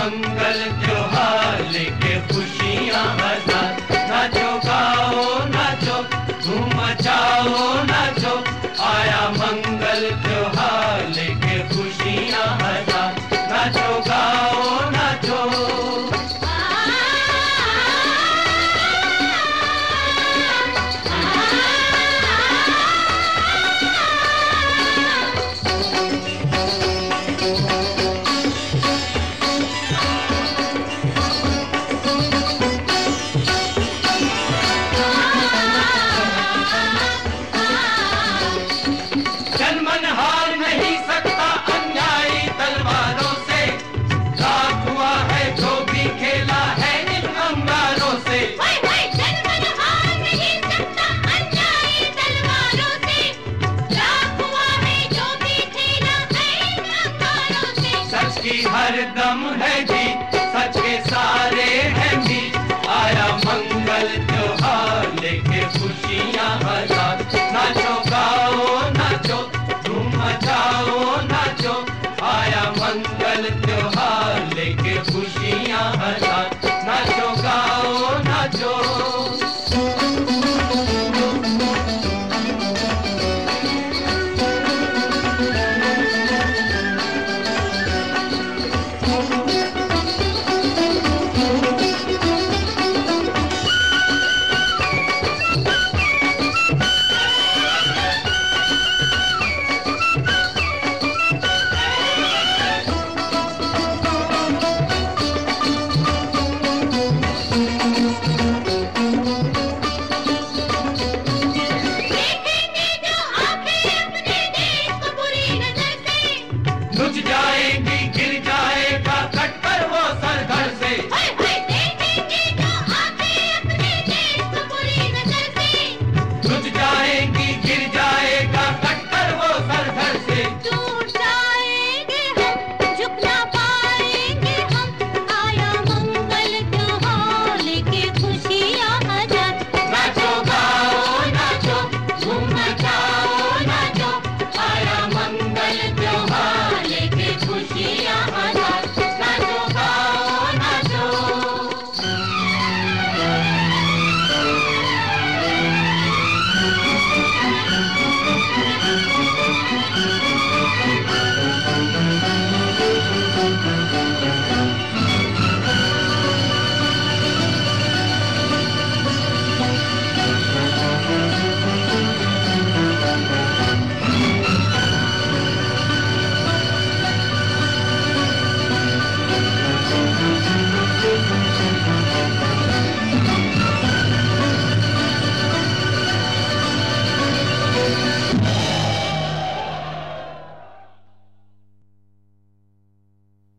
मंगल त्योहार लेके खुशियाँ हजार। नाचो गाओ नाचो धूम मचाओ नाचो, आया मंगल त्योहार लेके खुशियाँ हजार। नाचो गाओ नाचो। जनमन हार नहीं सकता अन्यायी तलवारों से, रात हुआ है जो भी खेला है इन अंगारों से। जनमन हार नहीं सकता अन्यायी तलवारों से, रात हुआ है जो भी खेला है इन अंगारों से। सच की हर दम है जीत, सच के सारे हैं मीत, आया मंगल त्योहार लेके खुशियाँ हजार। नाचो गाओ नाचो धूम मचाओ नाचो, आया मंगल त्योहार लेके खुशियाँ हजार। नाचो गाओ नाचो। नुच जाएगी गिर जाएगा कटकर वो सर घर से। देखेंगे जो आके अपने देश को बुरी नजर से। नुच जाएगी गिर जाएगा कटकर वो सर घर से। टूट जाएंगे हम झुक ना पाएंगे हम, आया मंगल त्योहार लेके खुशियाँ हजार। नाचो गाओ नाचो धूम मचाओ नाचो, आया मंगल त्योहार लेके खुशियाँ हजार। नाचो गाओ नाचो।